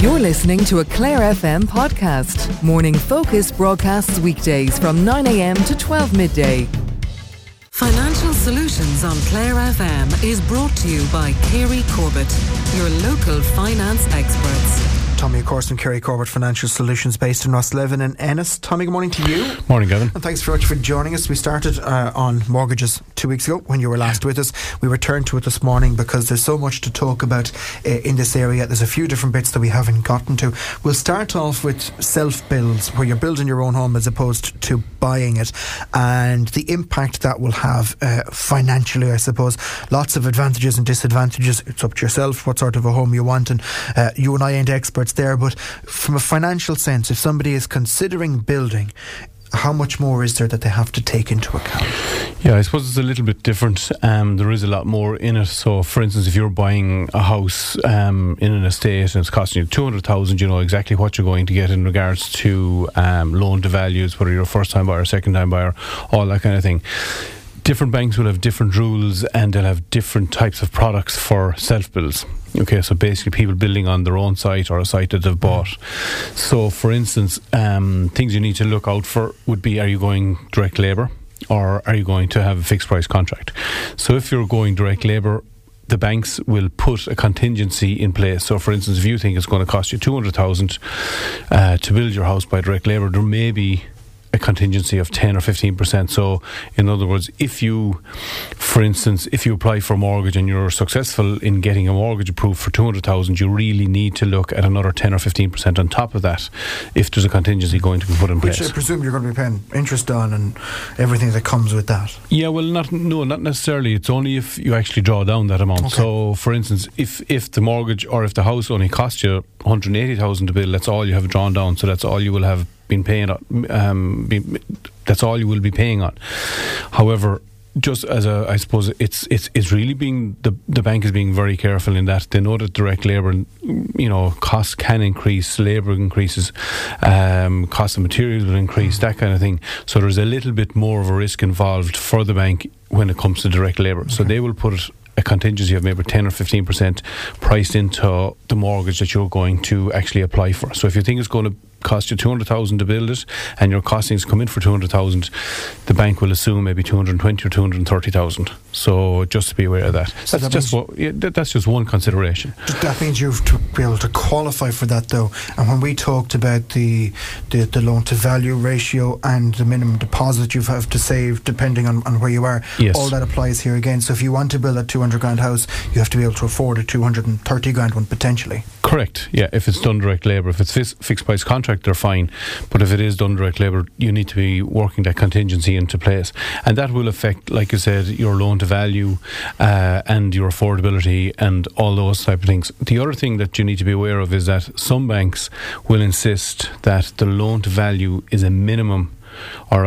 You're listening to a Clare FM podcast. Morning Focus broadcasts weekdays from 9 a.m. to 12 midday. Financial Solutions on Clare FM is brought to you by Kerry Corbett, your local finance experts. Tommy, of course, from Kerry Corbett Financial Solutions, based in Rosslevin and Ennis. Tommy, good morning to you. Morning, Gavin. And thanks very much for joining us. We started on mortgages 2 weeks ago when you were last with us. We returned to it this morning because there's so much to talk about in this area. There's a few different bits that we haven't gotten to. We'll start off with self-builds, where you're building your own home as opposed to buying it, and the impact that will have financially, I suppose. Lots of advantages and disadvantages. It's up to yourself what sort of a home you want, and you and I ain't experts there, but from a financial sense, if somebody is considering building, how much more is there that they have to take into account? Yeah, I suppose it's a little bit different. There is a lot more in it. So, for instance, if you're buying a house in an estate and it's costing you 200,000, you know exactly what you're going to get in regards to loan to values, whether you're a first-time buyer, second-time buyer, all that kind of thing. Different banks will have different rules and they'll have different types of products for self-builds. Okay, so basically people building on their own site or a site that they've bought. So, for instance, things you need to look out for would be, are you going direct labour or are you going to have a fixed price contract? So if you're going direct labour, the banks will put a contingency in place. So, for instance, if you think it's going to cost you 200,000 to build your house by direct labour, there may be a contingency of 10 or 15%. So, in other words, if you, for instance, if you apply for a mortgage and you're successful in getting a mortgage approved for 200,000, you really need to look at another 10 or 15% on top of that if there's a contingency going to be put in place. Which I presume you're going to be paying interest on and everything that comes with that. Yeah, well, not necessarily. It's only if you actually draw down that amount. Okay. So, for instance, if the mortgage or if the house only cost you 180,000 to build, that's all you have drawn down. So that's all you will have been paying on. That's all you will be paying on. However, just as I suppose it's really being the bank is being very careful in that they know that direct labour, costs can increase, labour increases, cost of materials will increase, that kind of thing. So there's a little bit more of a risk involved for the bank when it comes to direct labour. Okay. So they will put a contingency of maybe 10 or 15% priced into the mortgage that you're going to actually apply for. So if you think it's going to cost you 200,000 to build it and your costings come in for 200,000, the bank will assume maybe 220 or 230,000. So just to be aware of that. So that's just one consideration. That means you've to be able to qualify for that, though. And when we talked about the loan to value ratio and the minimum deposit you have to save depending on where you are, yes, all that applies here again. So if you want to build a 200 grand house, you have to be able to afford a 230 grand one potentially. Correct. Yeah, if it's done direct labour. If it's fixed price contract, they're fine. But if it is done direct labour, you need to be working that contingency into place. And that will affect, like you said, your loan to value and your affordability and all those type of things. The other thing that you need to be aware of is that some banks will insist that the loan to value is a minimum or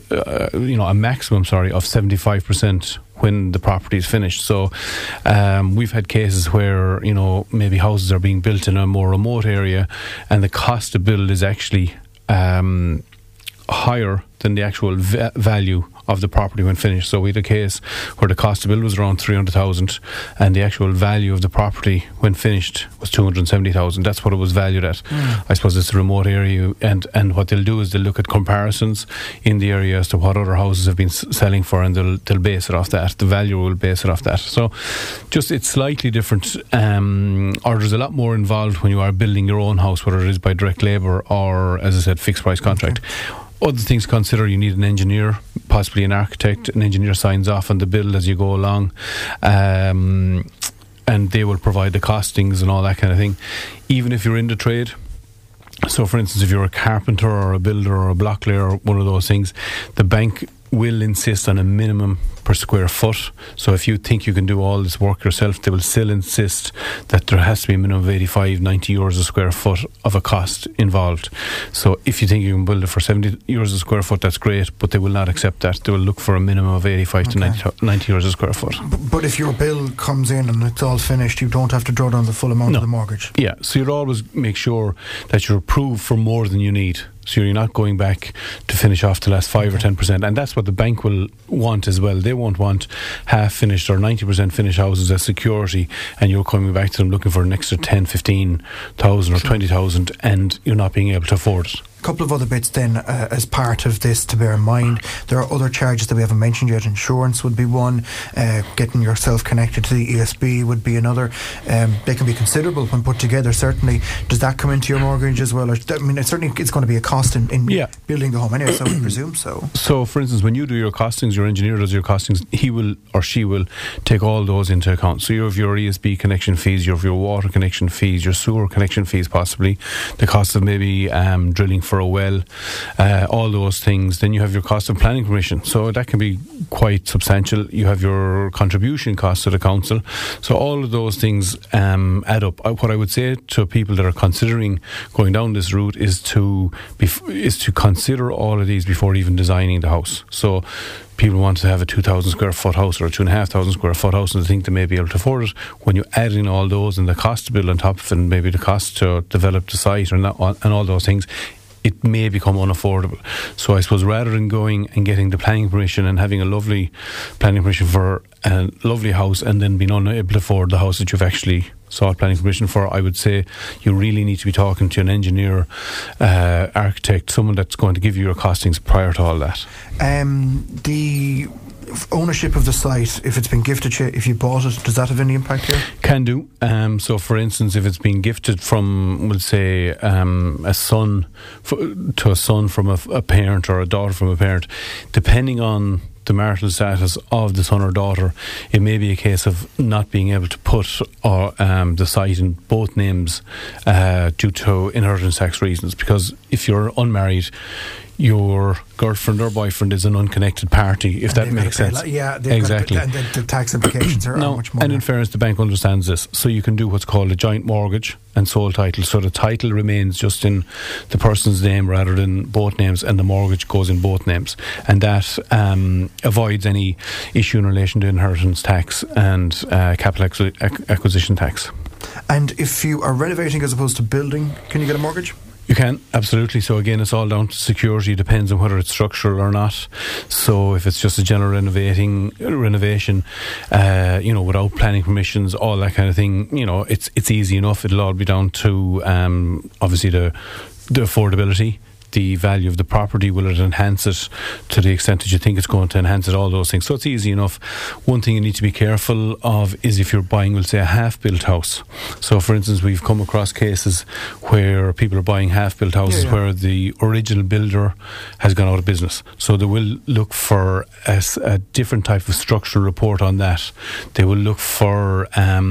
a maximum, of 75% when the property is finished. So we've had cases where maybe houses are being built in a more remote area and the cost to build is actually higher than the actual value of the property when finished. So we had a case where the cost to build was around 300,000 and the actual value of the property when finished was 270,000. That's what it was valued at. I suppose it's a remote area, and what they'll do is they'll look at comparisons in the area as to what other houses have been selling for, and they'll base it off that. The value will base it off that. So just it's slightly different, or there's a lot more involved when you are building your own house, whether it is by direct labour or, as I said, fixed price contract. Okay. Other things to consider, you need an engineer, possibly an architect. An engineer signs off on the bill as you go along, and they will provide the costings and all that kind of thing, even if you're in the trade. So, for instance, if you're a carpenter or a builder or a block layer or one of those things, the bank will insist on a minimum per square foot. So if you think you can do all this work yourself, they will still insist that there has to be a minimum of 85, 90 euros a square foot of a cost involved. So if you think you can build it for 70 euros a square foot, that's great, but they will not accept that. They will look for a minimum of 85 to 90 euros a square foot. But if your bill comes in and it's all finished, you don't have to draw down the full amount of the mortgage? Yeah, so you'd always make sure that you're approved for more than you need. So you're not going back to finish off the last 5 or 10%. And that's what the bank will want as well. They won't want half-finished or 90% finished houses as security, and you're coming back to them looking for an extra 10, 15,000 or 20,000, and you're not being able to afford it. A couple of other bits then as part of this to bear in mind. There are other charges that we haven't mentioned yet. Insurance would be one, getting yourself connected to the ESB would be another. They can be considerable when put together, certainly. Does that come into your mortgage as well? Or, I mean, it's going to be a cost in building the home anyway, so I would presume so. So, for instance, when you do your costings, your engineer does your costings, he will or she will take all those into account. So you have your ESB connection fees, you have your water connection fees, your sewer connection fees possibly, the cost of maybe drilling for a well, all those things. Then you have your cost of planning permission, so that can be quite substantial. You have your contribution costs to the council, so all of those things add up. What I would say to people that are considering going down this route is to consider all of these before even designing the house. So people want to have a 2,000 square foot house or a 2,500 square foot house and they think they may be able to afford it. When you add in all those and the cost to build on top of it and maybe the cost to develop the site and all those things, it may become unaffordable. So I suppose rather than going and getting the planning permission and having a lovely planning permission for a lovely house and then being unable to afford the house that you've actually sought planning permission for, I would say you really need to be talking to an engineer, architect, someone that's going to give you your costings prior to all that. The ownership of the site, if it's been gifted to you, if you bought it, does that have any impact here? Can do. So for instance, if it's been gifted from, we'll say, a son to a son from a parent or a daughter from a parent, depending on the marital status of the son or daughter, it may be a case of not being able to put the site in both names due to inheritance tax reasons, because if you're unmarried, your girlfriend or boyfriend is an unconnected party, if that makes sense. Exactly. And the tax implications are much more. And in fairness, the bank understands this. So you can do what's called a joint mortgage and sole title. So the title remains just in the person's name rather than both names, and the mortgage goes in both names. And that avoids any issue in relation to inheritance tax and capital acquisition tax. And if you are renovating as opposed to building, can you get a mortgage? You can, absolutely. So again, it's all down to security. It depends on whether it's structural or not. So if it's just a general renovation, without planning permissions, all that kind of thing, it's easy enough. It'll all be down to obviously the affordability, the value of the property. Will it enhance it to the extent that you think it's going to enhance it? All those things. So it's easy enough. One thing you need to be careful of is if you're buying, we'll say, a half-built house. So for instance, we've come across cases where people are buying half-built houses where the original builder has gone out of business. So they will look for a different type of structural report on that. They will look for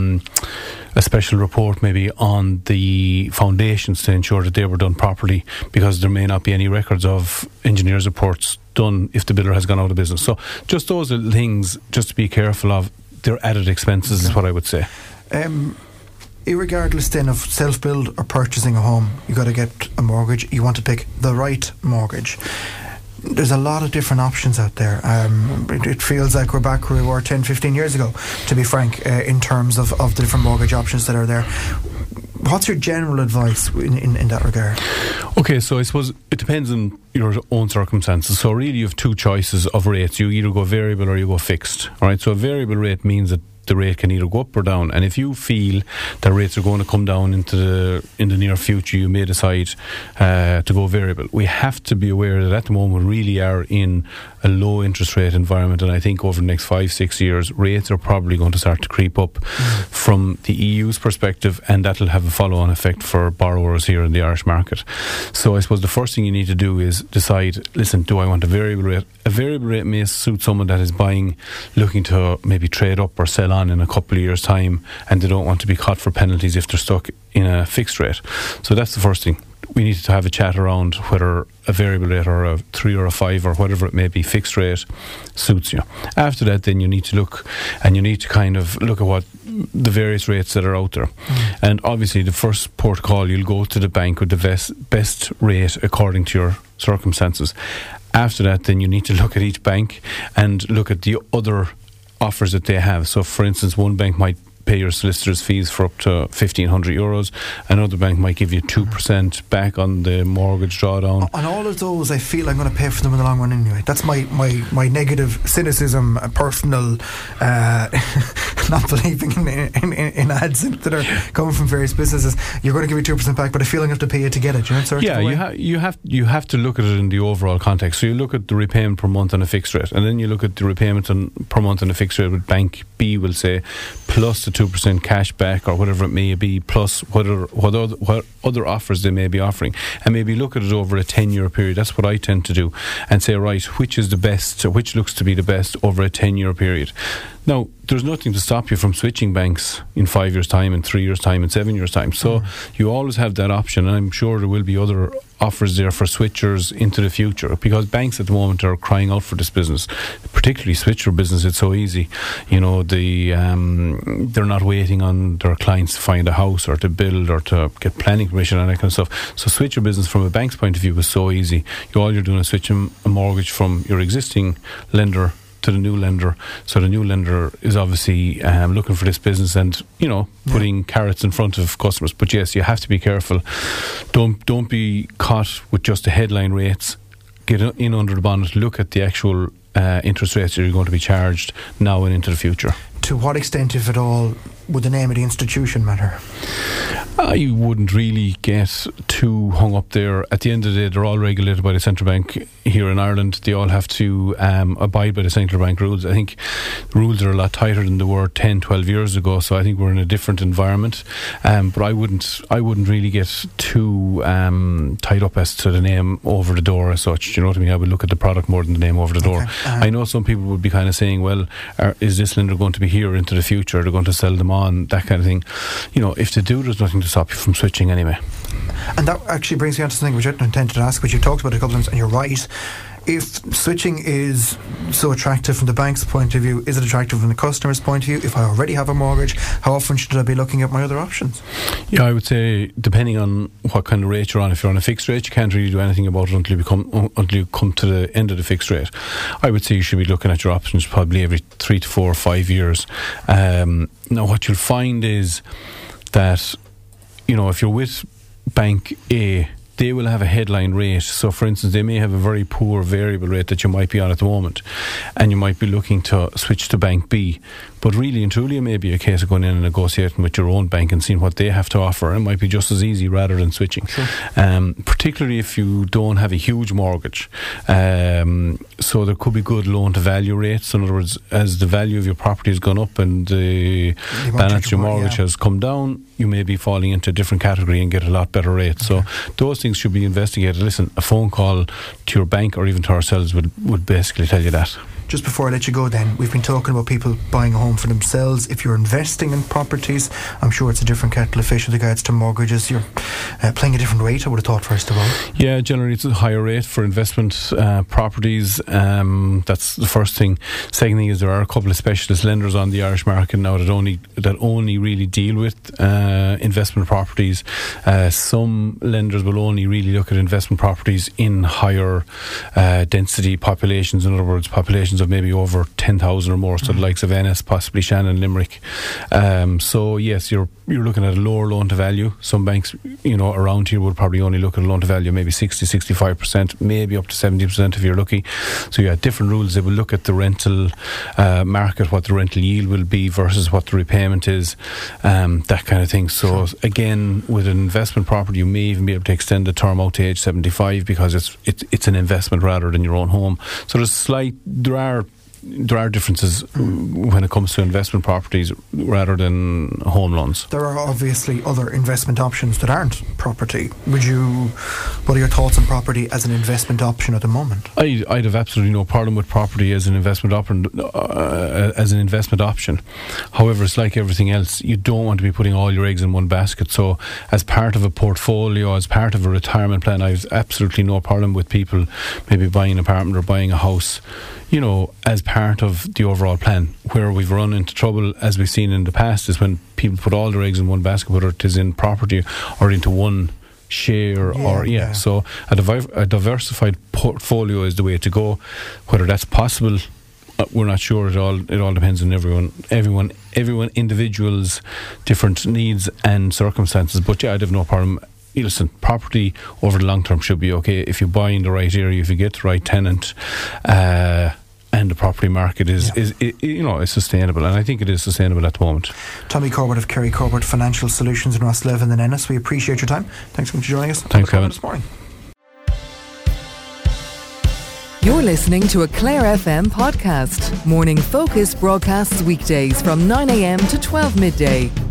a special report maybe on the foundations to ensure that they were done properly, because there may not be any records of engineers' reports done if the builder has gone out of business. So just those little things just to be careful of. They're added expenses is what I would say. Irregardless then of self-build or purchasing a home, you got to get a mortgage. You want to pick the right mortgage. There's a lot of different options out there. It feels like we're back where we were 10, 15 years ago, to be frank, in terms of the different mortgage options that are there. What's your general advice in that regard? Okay, so I suppose it depends on your own circumstances. So really you have two choices of rates. You either go variable or you go fixed. All right, so a variable rate means that the rate can either go up or down, and if you feel that rates are going to come down in the near future, you may decide to go variable. We have to be aware that at the moment we really are in a low interest rate environment, and I think over the next 5-6 years rates are probably going to start to creep up from the EU's perspective, and that'll have a follow-on effect for borrowers here in the Irish market. So I suppose the first thing you need to do is decide, listen, do I want a variable rate? A variable rate may suit someone that is buying, looking to maybe trade up or sell on in a couple of years' time, and they don't want to be caught for penalties if they're stuck in a fixed rate. So that's the first thing. We need to have a chat around whether a variable rate or a 3 or a 5 or whatever it may be fixed rate suits you. After that, then you need to look, and you need to kind of look at what the various rates that are out there. And obviously the first port of call, you'll go to the bank with the best rate according to your circumstances. After that, then you need to look at each bank and look at the other offers that they have. So for instance, one bank might pay your solicitor's fees for up to €1,500. Another bank might give you 2% back on the mortgage drawdown. On all of those, I feel I'm going to pay for them in the long run anyway. That's my negative cynicism, personal not believing in ads that are coming from various businesses. You're going to give me 2% back, but I feel I'm going to have to pay you to get it. You have to look at it in the overall context. So you look at the repayment per month on a fixed rate, and then you look at the repayment per month on a fixed rate with Bank B, will say, plus the 2% cash back or whatever it may be, plus what other offers they may be offering, and maybe look at it over a 10-year period. That's what I tend to do, and say, right, which is the best, which looks to be the best over a 10-year period. Now, there's nothing to stop you from switching banks in 5 years' time, in 3 years' time, in 7 years' time. So you always have that option, and I'm sure there will be other offers there for switchers into the future, because banks at the moment are crying out for this business, particularly switcher business. It's so easy, they're not waiting on their clients to find a house or to build or to get planning permission and that kind of stuff. So switcher business from a bank's point of view is so easy. All you're doing is switching a mortgage from your existing lender to the new lender. So the new lender is obviously looking for this business and putting carrots in front of customers. But yes, you have to be careful. Don't be caught with just the headline rates. Get in under the bonnet, look at the actual interest rates that you're going to be charged now and into the future. To what extent, if at all, would the name of the institution matter? I wouldn't really get too hung up there. At the end of the day, they're all regulated by the central bank here in Ireland. They all have to abide by the central bank rules. I think the rules are a lot tighter than they were 10, 12 years ago, so I think we're in a different environment. But I wouldn't really get too tied up as to the name over the door as such. Do you know what I mean? I would look at the product more than the name over the door. I know some people would be kind of saying, well, is this lender going to be here into the future? They're going to sell them on, that kind of thing. If they do, there's nothing to stop you from switching anyway. And that actually brings me on to something which I intended to ask, which you talked about a couple of times, and you're right. If switching is so attractive from the bank's point of view, is it attractive from the customer's point of view? If I already have a mortgage, how often should I be looking at my other options? Yeah, I would say depending on what kind of rate you're on. If you're on a fixed rate, you can't really do anything about it until you come to the end of the fixed rate. I would say you should be looking at your options probably every 3 to 4 or 5 years. Now, what you'll find is that if you're with Bank A, they will have a headline rate. So, for instance, they may have a very poor variable rate that you might be on at the moment, and you might be looking to switch to Bank B. But really and truly, it may be a case of going in and negotiating with your own bank and seeing what they have to offer. It might be just as easy rather than switching. Sure. Particularly if you don't have a huge mortgage. So there could be good loan-to-value rates. In other words, as the value of your property has gone up and the balance of your mortgage has come down, you may be falling into a different category and get a lot better rates. Okay. So those things should be investigated. Listen, a phone call to your bank or even to ourselves would basically tell you that. Just before I let you go then, we've been talking about people buying a home for themselves. If you're investing in properties, I'm sure it's a different kettle of fish with regards to mortgages. You're playing a different rate, I would have thought, first of all. Yeah, generally it's a higher rate for investment properties. That's the first thing. Second thing is there are a couple of specialist lenders on the Irish market now that only really deal with investment properties. Some lenders will only really look at investment properties in higher density populations. In other words, populations of maybe over 10,000 or more, so the likes of Ennis, possibly Shannon, Limerick. So yes, you're looking at a lower loan to value. Some banks around here would probably only look at a loan to value maybe 60-65%, maybe up to 70% if you're lucky. So yeah, different rules. They will look at the rental market, what the rental yield will be versus what the repayment is, that kind of thing. So again, with an investment property, you may even be able to extend the term out to age 75 because it's an investment rather than your own home. So there are differences when it comes to investment properties rather than home loans. There are obviously other investment options that aren't property. What are your thoughts on property as an investment option at the moment? I'd have absolutely no problem with property as an investment option. However, it's like everything else. You don't want to be putting all your eggs in one basket. So as part of a portfolio, as part of a retirement plan, I have absolutely no problem with people maybe buying an apartment or buying a house, as part of the overall plan. Where we've run into trouble, as we've seen in the past, is when people put all their eggs in one basket, whether it is in property or into one share. So a diversified portfolio is the way to go. Whether that's possible, we're not sure at all. It all depends on everyone individual's different needs and circumstances. But yeah, I'd have no problem. Listen, property over the long term should be okay if you buy in the right area, if you get the right tenant, and the property market is sustainable, and I think it is sustainable at the moment. Tommy Corbett of Kerry Corbett Financial Solutions in Rosslevin and Ennis. We appreciate your time. Thanks so much for joining us. Thanks, Kevin. This morning. You're listening to a Clare FM podcast. Morning Focus broadcasts weekdays from 9 a.m. to 12 midday.